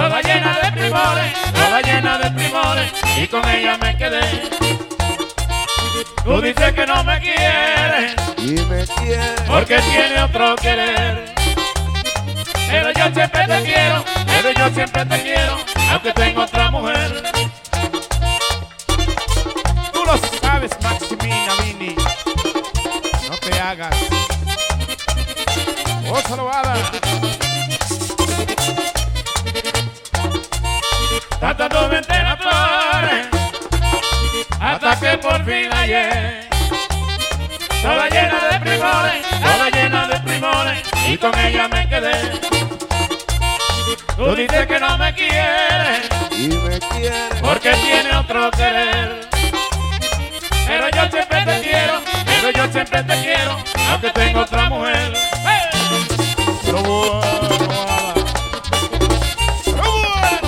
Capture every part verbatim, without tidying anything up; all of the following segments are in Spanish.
toda llena de primores, toda llena de primores, y con ella me quedé. Tú dices que no me quieres, y me quieres, porque tiene otro querer. Pero yo siempre te quiero, pero yo siempre te quiero, aunque tengo otra mujer. Tú lo sabes, Maximina Vini. No te hagas. Oh, salvada. Tanta tuve entre las flores, hasta que por fin la hallé. Toda llena de primores, toda llena de primores, y con ella me quedé. Tú dices que no me quieres, y me quieres, porque tiene otro querer. Pero yo siempre te quiero, pero yo siempre te quiero, aunque tengo otra mujer. ¡Hey! Pero bueno, pero bueno.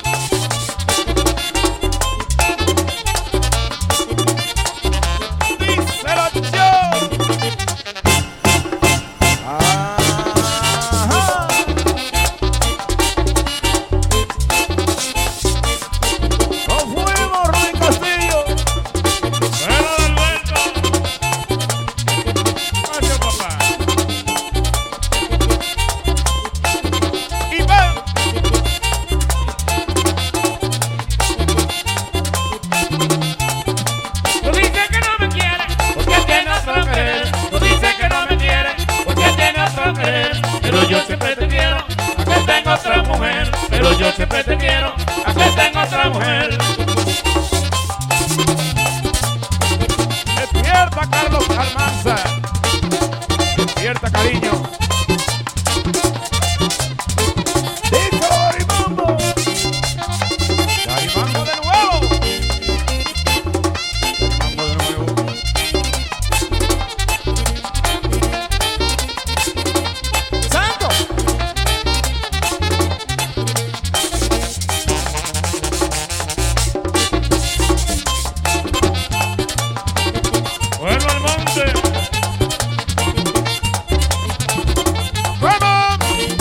Díselo yo. ajá, Nos fuimos, Ruy Castillo. Bueno, Alberto. Adiós, papá. Y va. Tú dices que no me quieres, porque tiene otro querer. Tú dices que no me quieres, porque tiene otro querer. Pero yo siempre te quiero, aunque tengo otra mujer. Pero yo siempre te quiero, aunque tengo otra mujer. Despierta, Carlos Almanza. Despierta, cariño. díselo, Arimambo. Garimango de nuevo. Garimango de nuevo. ¡Santo! Vuelvo al monte. ¡Vamos!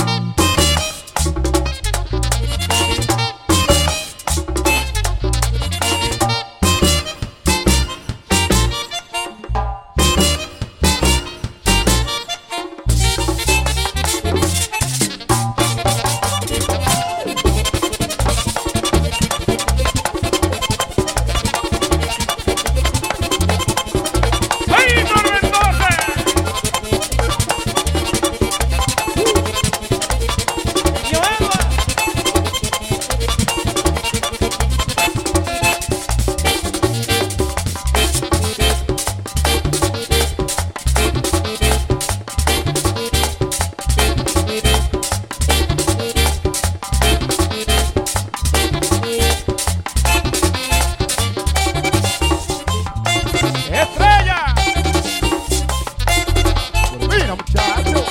¡Ay, tormentosa! ¡Estrella! Mira, muchacho.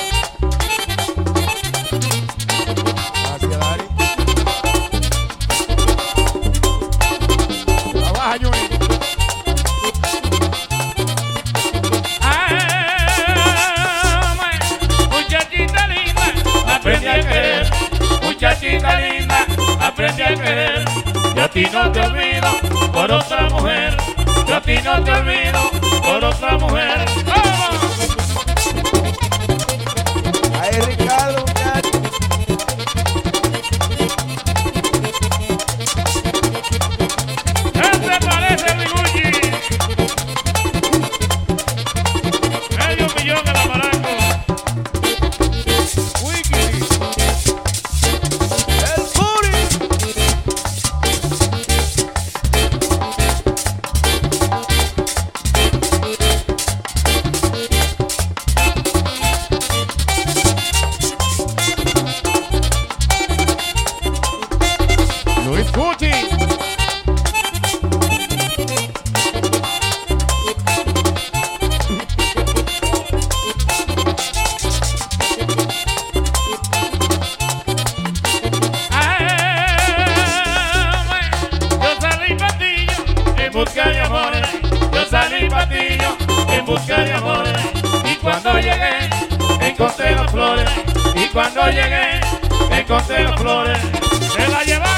Gracias, Dari. Trabaja, Juni. Ama, muchachita linda, aprendí a querer. Muchachita linda, aprendí a querer. Y a ti no te olvido por otra mujer. Yo a ti no te olvido por otra mujer. ¡Vamos! Ay, Ricardo, muchacho. ¿Qué te parece, mi Gucci? Medio millón en la Marango. Wiki. El Puri. Luis Gucci. Ay, yo salí patillo en busca de amores. Yo salí patillo en busca de amores. Y cuando llegué, encontré las flores. Y cuando llegué, encontré las flores. se la lleva